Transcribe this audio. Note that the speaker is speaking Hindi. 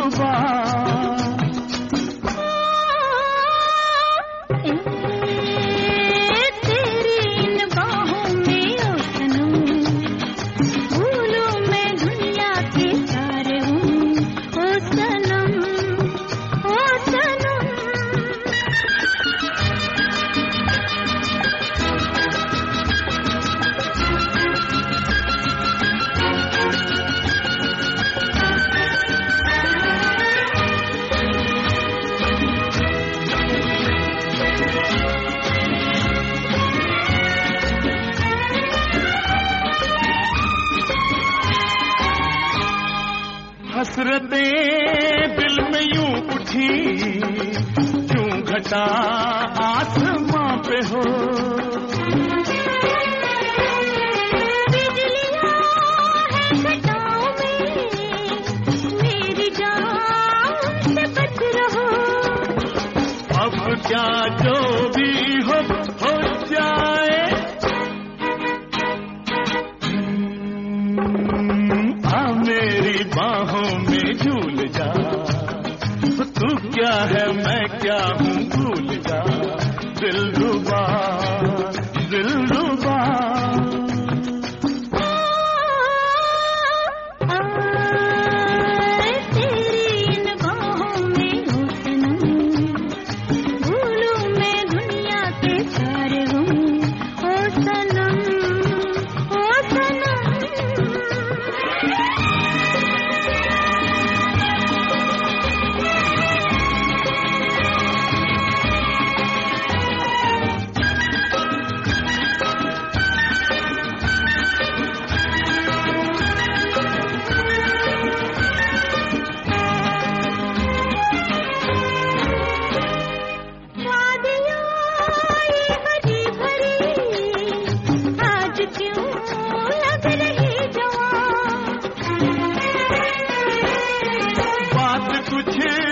दिलरुबा। हसरतें दिल में यूं उठी, क्यों घटा आसमां पे हो। बिजलियां हैं घटाओं में, मेरी जान से बच रहो। अब क्या जो भी हो जाए, मेरी बाहों में झूल जा। तू क्या है मैं क्या हूँ भूल जा, दिलरुबा दिलरुबा। तेरी इन बाहों में हो सनम, भूलूं मैं दुनिया के सारे गम। ओ सनम, ओ सनम। बात कुछ